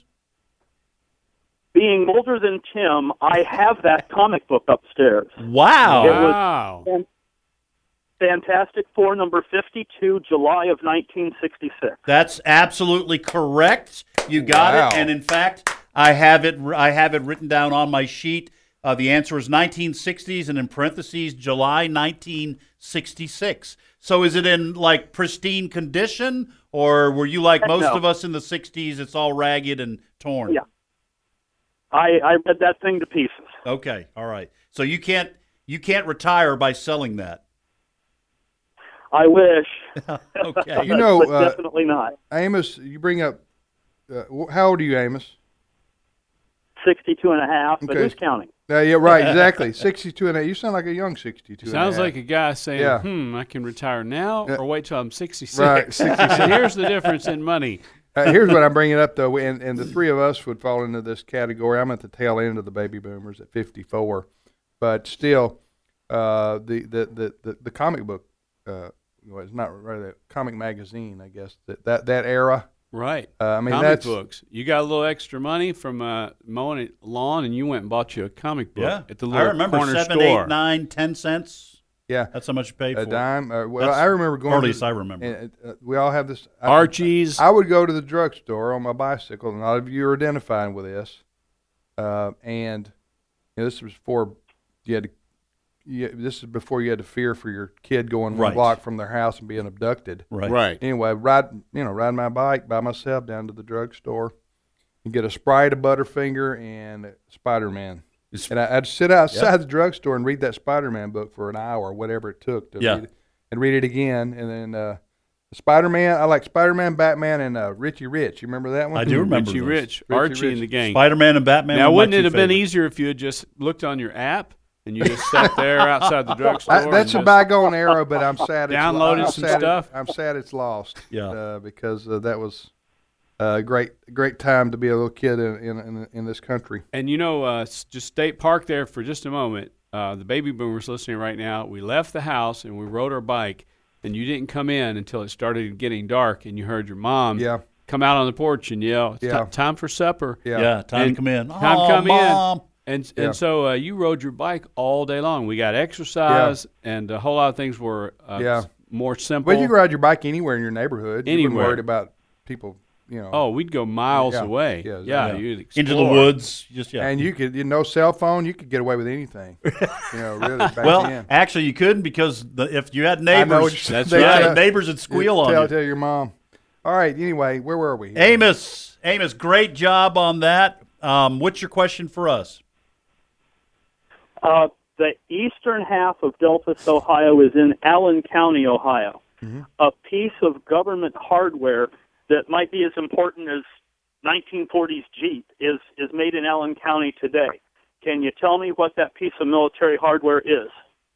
Being older than Tim, I have that comic book upstairs. Wow. It was Fantastic Four number 52, July of 1966. That's absolutely correct. You got Wow. it. And in fact, I have it written down on my sheet. The answer is 1960s, and in parentheses, July 1966. So is it in like pristine condition, or were you like most of us in the 60s? It's all ragged and torn. Yeah. I read that thing to pieces. Okay. All right. So you can't retire by selling that. I wish. Okay. You know, but definitely not. Amos, you bring up. How old are you, Amos? 62 and a half, but Okay. who's counting? Yeah, right, exactly. 62 and 8. You sound like a young 62. Sounds like a guy saying, Yeah. I can retire now or wait till I'm 66. Right, 66. And here's the difference in money. Here's what I'm bringing up, though, and the three of us would fall into this category. I'm at the tail end of the baby boomers at 54, but still, the comic book, well, it's not really a comic magazine, I guess, that era. Right. I mean, comic that's books. You got a little extra money from mowing a lawn, and you went and bought you a comic book Yeah. at the little I remember corner 7, store. 8, 9, 10 cents. Yeah. That's how much you paid for a it. dime. Well, That's I remember going. or at least I remember. And, we all have this. Archie's. I would go to the drugstore on my bicycle, and a lot of you are identifying with this. And this was before you had to. This is before you had to fear for your kid going one Right. block from their house and being abducted. Right. Anyway, ride my bike by myself down to the drugstore and get a Sprite, a Butterfinger, and Spider-Man. And I'd sit outside the drugstore and read that Spider-Man book for an hour, whatever it took to read it, and read it again. And then Spider-Man, I like Spider-Man, Batman, and Richie Rich. You remember that one? I do remember Richie those. Rich, Richie Archie Rich. and the gang. Spider-Man and Batman. Now, were my wouldn't it two have been favorites. easier if you had just looked on your app and you just sat there outside the drugstore? That's a and just bygone era, but I'm sad. downloaded I'm some sad stuff? I'm sad it's lost. Yeah. Because that was a great time to be a little kid in this country. And just State Park there for just a moment. The baby boomers listening right now, we left the house and we rode our bike, and you didn't come in until it started getting dark, and you heard your mom come out on the porch and yell, it's time for supper. Yeah, time to come in. Time Oh, to come Mom. in. And so you rode your bike all day long. We got exercise, and a whole lot of things were more simple. Well, you can ride your bike anywhere in your neighborhood. You Anywhere. weren't worried about people, Oh, we'd go miles away. Yeah, Yeah, you'd explore. Into the woods. And you could, no cell phone, you could get away with anything. Really, back Well, then. actually, you couldn't because if you had I know neighbors, what you're that's saying. right. Tell- neighbors would squeal on you. Tell your mom. All right. Anyway, where were we? Amos, great job on that. What's your question for us? The eastern half of Delphos, Ohio, is in Allen County, Ohio. Mm-hmm. A piece of government hardware that might be as important as 1940s Jeep is made in Allen County today. Can you tell me what that piece of military hardware is?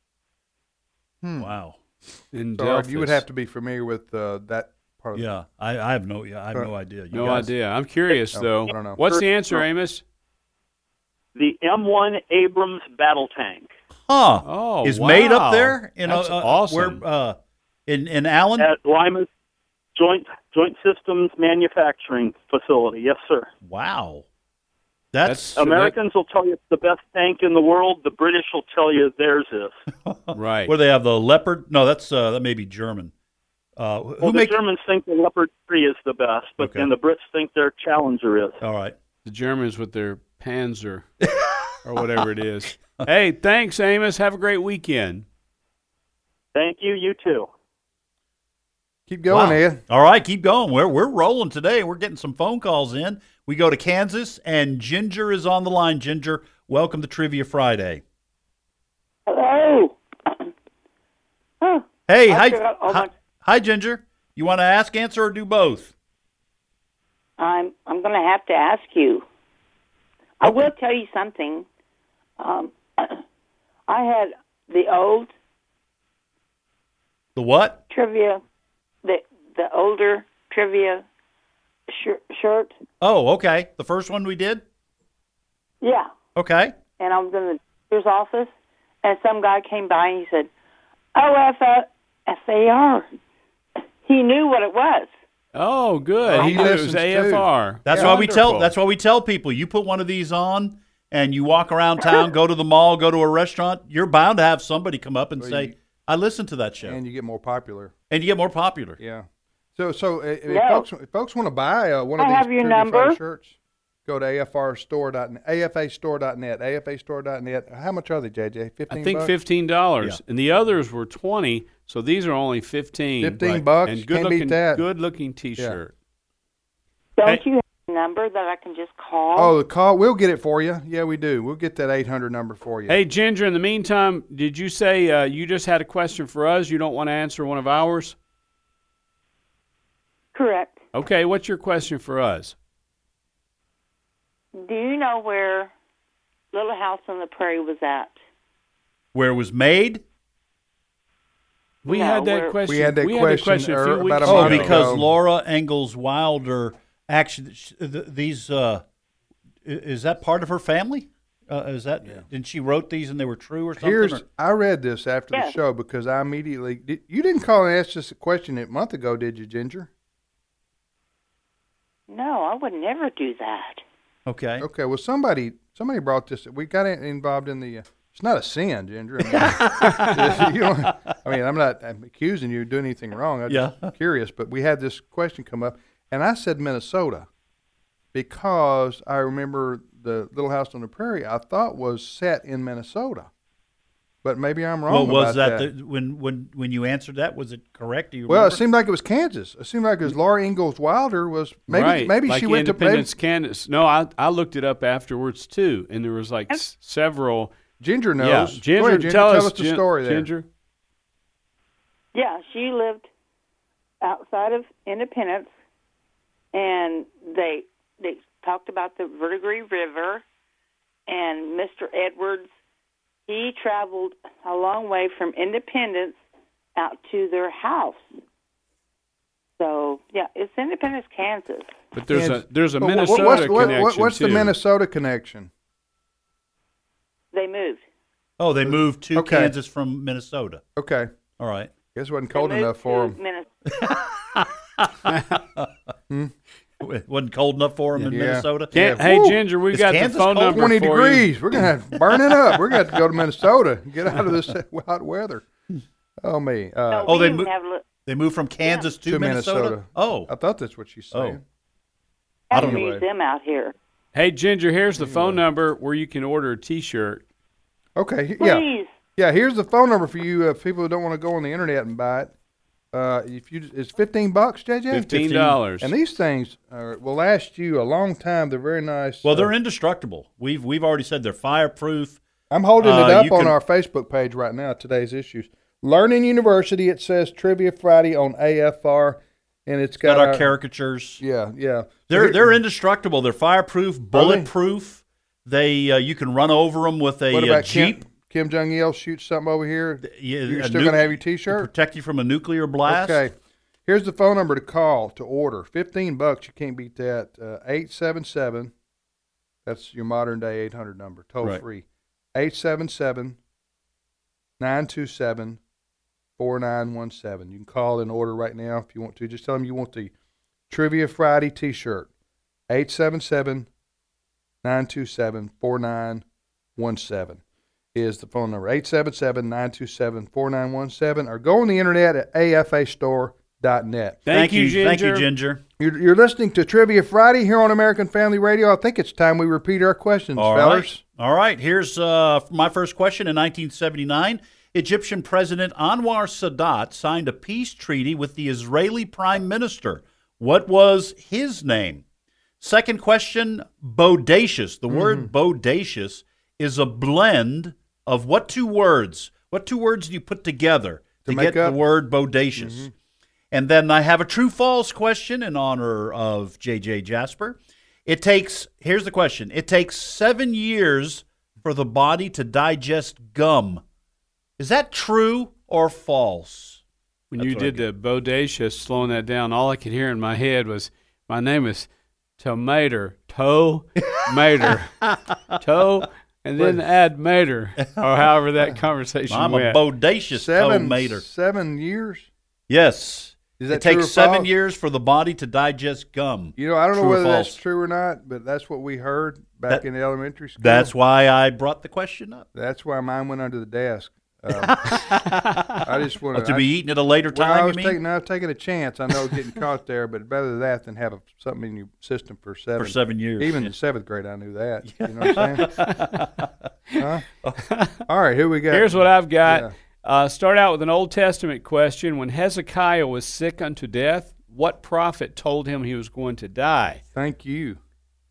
Wow. In So you would Delphos. have to be familiar with that part of Yeah, I have no idea. You No guys- idea. I'm curious, though. I don't know. What's the answer, Amos? The M1 Abrams battle tank. Huh. Oh, is wow. made up there in That's awesome. Where in Allen? At Lima's Joint Systems Manufacturing Facility. Yes, sir. Wow. That's Americans will tell you it's the best tank in the world. The British will tell you theirs is. Right. where they have the Leopard. No, that may be German. Well, the Germans think the Leopard 3 is the best, but then the Brits think their Challenger is. All right. The Germans with their Panzer or whatever it is. Hey, thanks, Amos. Have a great weekend. Thank you. You too. Keep going, Wow. Ed. All right, keep going. We're rolling today. We're getting some phone calls in. We go to Kansas, and Ginger is on the line. Ginger, welcome to Trivia Friday. Hello. Hey, I hi, forgot all my- hi, Ginger. You want to ask, answer, or do both? I'm going to have to ask you. I will tell you something. I had the old The what? trivia, the older trivia shirt. Oh, okay. The first one we did? Yeah. Okay. And I was in the doctor's office, and some guy came by and he said, OFAR. He knew what it was. Oh, good. He knew it was AFR. That's why we tell. That's why we tell people. You put one of these on, and you walk around town, go to the mall, go to a restaurant. You're bound to have somebody come up and say, "I listened to that show," And you get more popular. and you get more popular. Yeah. So if No. folks want to buy one of I these have your Trivia Friday number. shirts, go to afastore.net, afastore.net. How much are they, JJ? 15 I think bucks? $15, and the others were 20. So these are only 15. $15 bucks, and can't beat that. Good looking T-shirt. Don't Hey. you have a number that I can just call? Oh, the call. We'll get it for you. Yeah, we do. We'll get that 800 number for you. Hey, Ginger, in the meantime, did you say you just had a question for us? You don't want to answer one of ours? Correct. Okay, what's your question for us? Do you know where Little House on the Prairie was at? Where it was made? We No, had that where- question. We had that question a few about weeks a ago. month ago. Because Laura Ingalls Wilder actually these is that part of her family? Is that and she wrote these and they were true or something? I read this after the Yes. show because I immediately you didn't call and ask us a question a month ago, did you, Ginger? No, I would never do that. Okay. Okay. Well, somebody brought this. We got involved in the. It's not a sin, Ginger. I mean, I'm not accusing you of doing anything wrong. I'm just curious. But we had this question come up, and I said Minnesota because I remember the Little House on the Prairie I thought was set in Minnesota. But maybe I'm wrong. Well, was about that when you answered that? Was it correct? Do you Well, it remember? seemed like it was Kansas. It seemed like it was Laura Ingalls Wilder was maybe right. maybe like she went to Independence, Kansas. No, I looked it up afterwards too, and there was like several. Ginger knows. Yeah, Go Ginger, ahead, Ginger. tell us the story there. Ginger. Yeah, she lived outside of Independence, and they talked about the Verdigris River, and Mr. Edwards, he traveled a long way from Independence out to their house. So, yeah, it's Independence, Kansas. But there's a But Minnesota connection what's the too. Minnesota connection? They moved. Oh, they moved to Okay. Kansas from Minnesota. Okay. All right. Guess it wasn't They cold moved enough for to them. It wasn't cold enough for them in Yeah. Minnesota. Hey, Woo. Ginger, we've Is got Kansas the phone cold? number 20 for degrees. you. We're going to burn it up. We're going to have to go to Minnesota. Get out of this hot weather. Oh, me. No, Oh, we they didn't have They moved from Kansas to to Minnesota? Oh. I thought that's what she's saying. I don't don't know. use them out here. Hey, Ginger, here's the phone number where you can order a T-shirt. Okay. Yeah. Please. Yeah, here's the phone number for you people who don't want to go on the internet and buy it. It's $15, JJ? $15. And these things will last you a long time. They're very nice. Well, they're indestructible. We've already said they're fireproof. I'm holding it up you on can- our Facebook page right now, today's issues. Learning University, it says Trivia Friday on AFR, and it's Got got our caricatures. Yeah, yeah. They're indestructible. They're fireproof, bulletproof. They you can run over them with a What about Jeep. Kim Jong-il shoots something over here? Yeah, You're a still going to have your T-shirt? protect you from a nuclear blast. Okay. Here's the phone number to call to order. $15. You can't beat that. 877. That's your modern day 800 number. Toll Right. free. 877-927-4917. You can call and order right now if you want to. Just tell them you want the Trivia Friday T-shirt. 877-927-4917 is the phone number. 877-927-4917, or go on the internet at afastore.net. Thank you, Ginger. Thank you, Ginger. You're listening to Trivia Friday here on American Family Radio. I think it's time we repeat our questions, All fellas. right. All right. Here's my first question. In 1979, Egyptian President Anwar Sadat signed a peace treaty with the Israeli Prime Minister. What was his name? Second question, bodacious. The word bodacious is a blend of what two words? What two words do you put together to make get up? the word bodacious? And then I have a true-false question in honor of J.J. Jasper. Here's the question. It takes 7 years for the body to digest gum. Is that true or false? When That's you what did the bodacious, slowing that down, all I could hear in my head was, my name is Tomater, Toe-mater, Toe, and then add mater, or however that conversation I'm went. a bodacious tomater. 7 years? Yes. Is that it true or takes 7 false? years for the body to digest gum. You know, I don't know True or whether that's false? true or not, but that's what we heard back in elementary school. That's why I brought the question up. That's why mine went under the desk. I just want To be eaten at a later time, I you was mean? taking a chance. I know getting caught there, but better that than have something in your system for 7 years. Even in 7th grade, I knew that. You know what I'm saying? Huh? All right, who we got? Here's what I've got. Yeah. Start out with an Old Testament question. When Hezekiah was sick unto death, what prophet told him he was going to die? Thank you.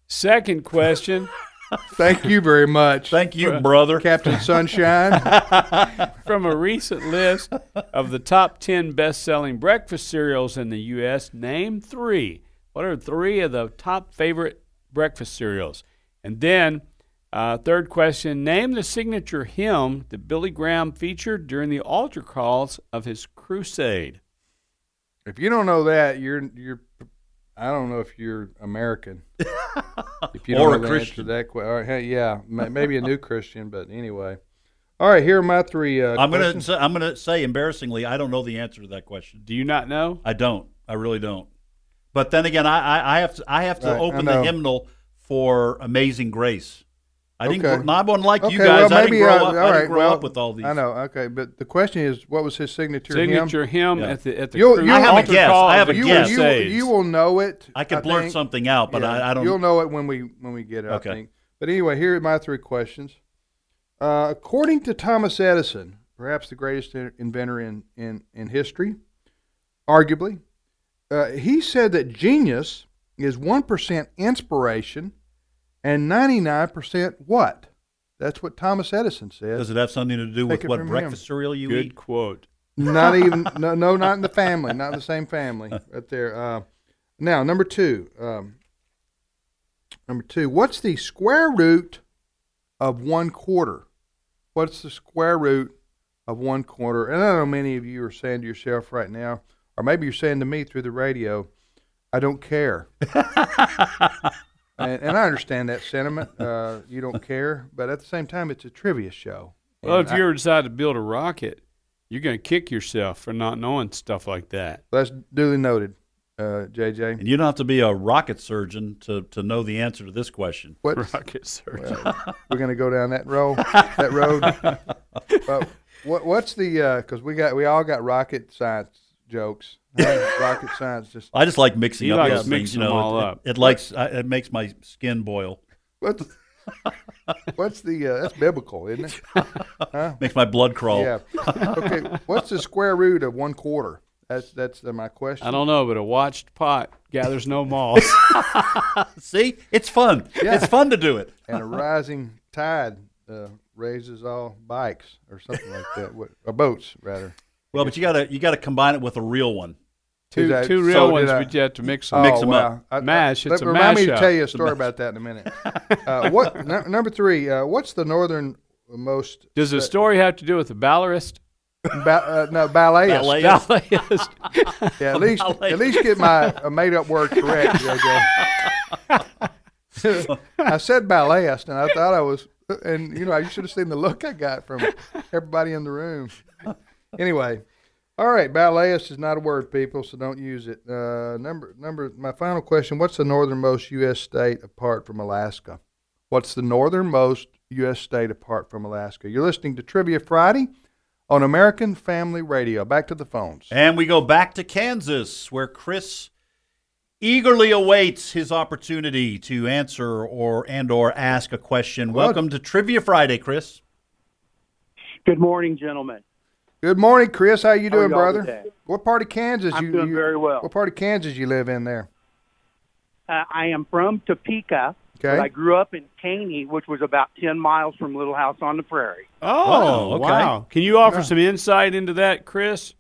Second question. Thank you very much. Thank you, brother. Captain Sunshine. From a recent list of the top 10 best-selling breakfast cereals in the U.S., name 3. What are 3 of the top favorite breakfast cereals? And then, third question, name the signature hymn that Billy Graham featured during the altar calls of his crusade. If you don't know that, you're I don't know if you're American. If you don't Or know a the Christian. answer to that question. Hey, yeah, maybe a new Christian, but anyway. All right, here are my 3 I'm questions. gonna say embarrassingly, I don't know the answer to that question. Do you not know? I don't. I really don't. But then again, I have to Right, open I the know. hymnal for Amazing Grace. I didn't. Okay. Not one like you Okay, guys. well, I didn't maybe, grow all up. I right, didn't grow well, up with all these. I know. Okay, but the question is, what was his signature hymn? Signature hymn Yeah. at the You'll- cru- you- I have a altar guess. call I have of a the guess. crusades. You will know it. I could blurt think. something out, but Yeah, I don't. You'll know it when we get it. Okay. I think. But anyway, here are my 3 questions. According to Thomas Edison, perhaps the greatest inventor in history, arguably, he said that genius is 1% inspiration and 99% what? That's what Thomas Edison said. Does it have something to do Take with it what from breakfast him. cereal you Good eat? quote. Not even no, not in the family, not in the same family. Right there. Now, number 2. What's the square root of 1/4? What's the square root of 1/4? And I know many of you are saying to yourself right now, or maybe you're saying to me through the radio, I don't care. and I understand that sentiment. You don't care, but at the same time, it's a trivia show. Well, And if you ever decide to build a rocket, you're going to kick yourself for not knowing stuff like that. that's duly noted, JJ. And you don't have to be a rocket surgeon to know the answer to this question. What's, Rocket surgeon. we're going to go down that road. What's the? Because we all got rocket science jokes. Rocket science just. I just like mixing He up likes those things. mixing You know, them all it, up. It makes my skin boil. What's the? That's biblical, isn't it? Huh? Makes my blood crawl. Yeah. Okay. What's the square root of 1/4? That's my question. I don't know, but a watched pot gathers no moss. See, it's fun. Yeah. It's fun to do it. And a rising tide raises all bikes or something like that, or boats rather. Well, but you gotta combine it with a real one. Two real ones, but you have to mix them. Mix them up. Mash. It's a remind me to mashup. tell you a story about that in a minute. Number 3? What's the northernmost? Does the story have to do with the ballerist? No, balletist. Balletist. Yeah, at least get my made up word correct, JJ. I said balletist, and I thought I was, and you should have seen the look I got from everybody in the room. Anyway, all right, balletist is not a word, people, so don't use it. My final question: what's the northernmost U.S. state apart from Alaska? What's the northernmost U.S. state apart from Alaska? You're listening to Trivia Friday on American Family Radio. Back to the phones. And we go back to Kansas, where Chris eagerly awaits his opportunity to answer or ask a question. Welcome to Trivia Friday, Chris. Good morning, gentlemen. Good morning, Chris. How you How are doing, y'all brother? today? What part of Kansas? I'm doing very well. What part of Kansas you live in there? I am from Topeka, Okay. but I grew up in Caney, which was about 10 miles from Little House on the Prairie. Oh, okay. wow. Can you offer some insight into that, Chris?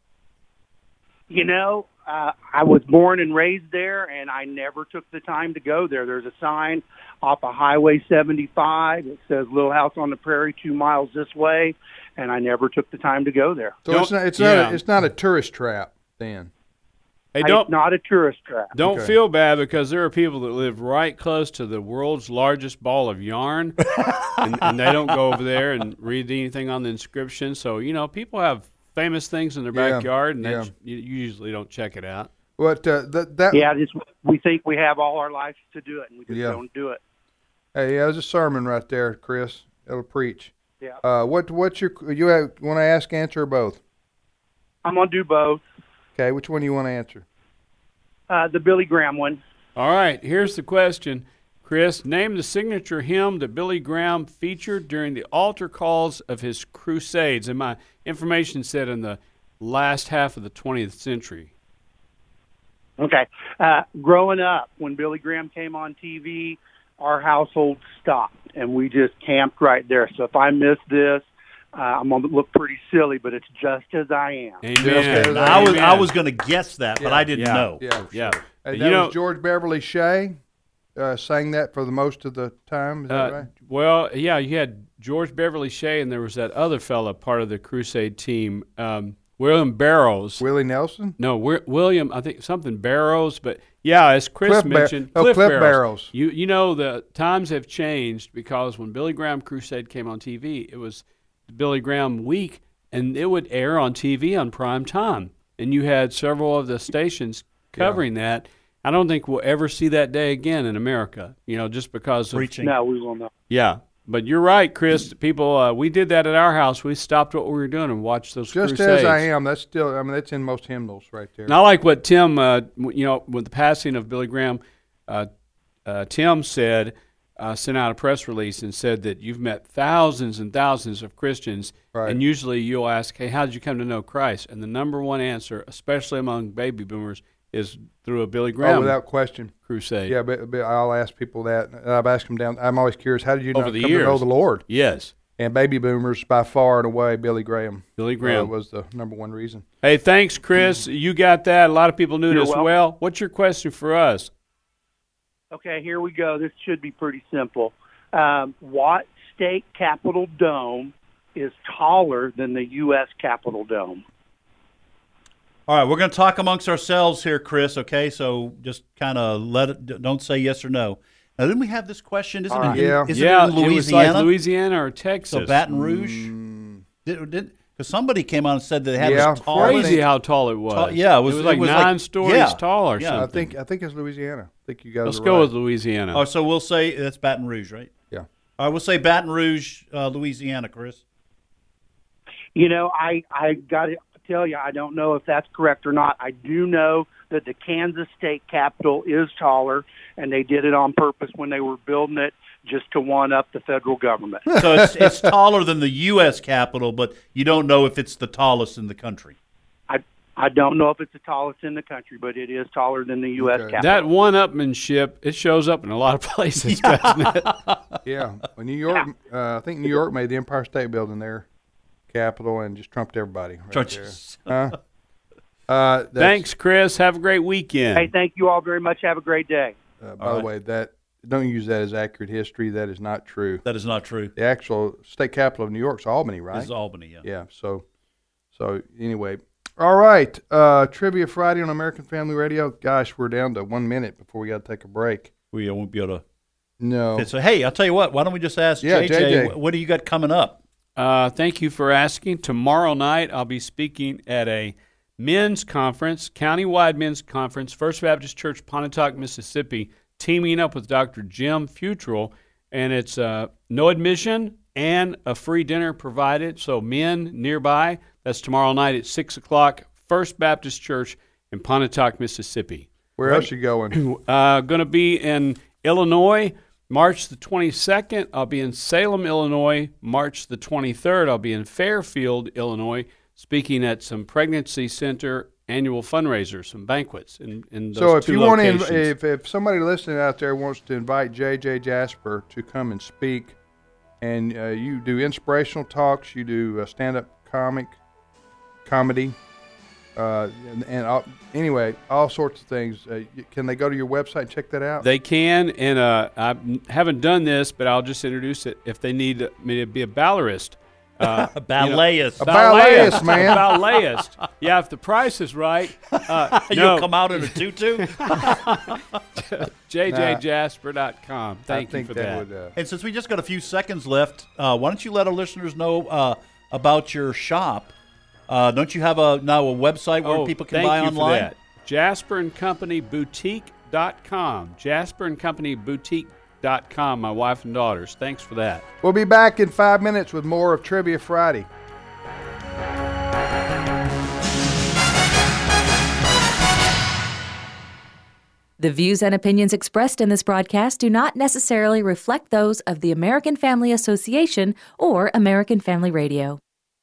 I was born and raised there, and I never took the time to go there. There's a sign off of Highway 75. It says Little House on the Prairie, 2 miles this way, and I never took the time to go there. So it's not a tourist trap then. Hey, It's not a tourist trap. Don't Okay. feel bad because there are people that live right close to the world's largest ball of yarn, and they don't go over there and read anything on the inscription. So, people have famous things in their Yeah, backyard, and yeah. you usually don't check it out. What We think we have all our lives to do it, and we just Yeah. don't do it. Hey, there's a sermon right there, Chris. It'll preach. Yeah. What's you want to ask, answer, or both? I'm going to do both. Okay, which one do you want to answer? The Billy Graham one. All right, here's the question. Chris, name the signature hymn that Billy Graham featured during the altar calls of his crusades. And my information said in the last half of the 20th century. Okay. Growing up, when Billy Graham came on TV, our household stopped, and we just camped right there. So if I miss this, I'm going to look pretty silly, but it's just as I am. Amen. I was going to guess that, but I didn't know. Yeah. Hey, that was George Beverly Shea sang that for the most of the time. Is that right? Well, yeah, you had George Beverly Shea, and there was that other fella, part of the Crusade team, William Barrows. Willie Nelson? No, William, I think something Barrows, but yeah, as Chris mentioned, Cliff Barrows. You know, the times have changed because when Billy Graham Crusade came on TV, it was Billy Graham week, and it would air on TV on prime time, and you had several of the stations covering that. I don't think we'll ever see that day again in America, just because of... No, we will not. Yeah, but you're right, Chris. People, we did that at our house. We stopped what we were doing and watched those Just Crusades. As I Am, that's still, that's in most hymnals right there. And I like what Tim, with the passing of Billy Graham, Tim said, sent out a press release and said that you've met thousands and thousands of Christians, and usually you'll ask, hey, how did you come to know Christ? And the number one answer, especially among baby boomers, is through a Billy Graham without question. crusade. Yeah, but I'll ask people that. I've asked them down. I'm always curious, how did you Over the come years. to know the Lord? Yes. And baby boomers, by far and away, Billy Graham. Billy Graham was the number one reason. Hey, thanks, Chris. You got that. A lot of people knew You're this welcome. well. What's your question for us? Okay, here we go. This should be pretty simple. What state capitol dome is taller than the U.S. Capitol dome? All right, we're going to talk amongst ourselves here, Chris, okay? So just kind of don't say yes or no. Now, didn't we have this question? Isn't it in Louisiana? It was like Louisiana or Texas. So Baton Rouge? Because somebody came on and said that it had this tall. Crazy how tall it was. It was like 9 stories tall or something. I think it's Louisiana. I think you guys Let's are go right. with Louisiana. Oh, so we'll say that's Baton Rouge, right? Yeah. All right, we'll say Baton Rouge, Louisiana, Chris. I got to tell you, I don't know if that's correct or not. I do know that the Kansas State Capitol is taller, and they did it on purpose when they were building it just to one-up the federal government. So it's taller than the U.S. Capitol, but you don't know if it's the tallest in the country. I don't know if it's the tallest in the country, but it is taller than the U.S. Capitol. That one-upmanship, it shows up in a lot of places, doesn't it? Yeah. Well, New York, I think New York made the Empire State Building their capital and just trumped everybody right there. Thanks, Chris. Have a great weekend. Hey, thank you all very much. Have a great day. By the way, don't use that as accurate history. That is not true. That is not true. The actual state capital of New York is Albany, right? It's Albany, yeah. Yeah. So anyway, all right. Trivia Friday on American Family Radio. Gosh, we're down to 1 minute before we got to take a break. We won't be able to. No. So hey, I'll tell you what. Why don't we just ask JJ? What do you got coming up? Thank you for asking. Tomorrow night, I'll be speaking at a men's conference, countywide men's conference, First Baptist Church, Pontotoc, Mississippi, teaming up with Dr. Jim Futrell, and it's no admission and a free dinner provided. So men nearby, that's tomorrow night at 6 o'clock, First Baptist Church in Pontotoc, Mississippi. Where else you going? Going to be in Illinois, March the 22nd, I'll be in Salem, Illinois. March the 23rd, I'll be in Fairfield, Illinois, speaking at some pregnancy center annual fundraisers, some banquets in those so if two you locations. want to, if somebody listening out there wants to invite JJ Jasper to come and speak, and you do inspirational talks, you do stand-up comedy, anyway, all sorts of things. Can they go to your website and check that out? They can, and I haven't done this, but I'll just introduce it if they need me to be a ballerist. Balletist. A balletist, man. A balletist. Yeah, if the price is right. You'll come out in a tutu? JJJasper.com. Thank you for that. And since we just got a few seconds left, why don't you let our listeners know about your shop? Don't you have a website where people can buy online? Thank you for that. JasperandCompanyBoutique.com. JasperandCompanyBoutique.com, my wife and daughters. Thanks for that. We'll be back in 5 minutes with more of Trivia Friday. The views and opinions expressed in this broadcast do not necessarily reflect those of the American Family Association or American Family Radio.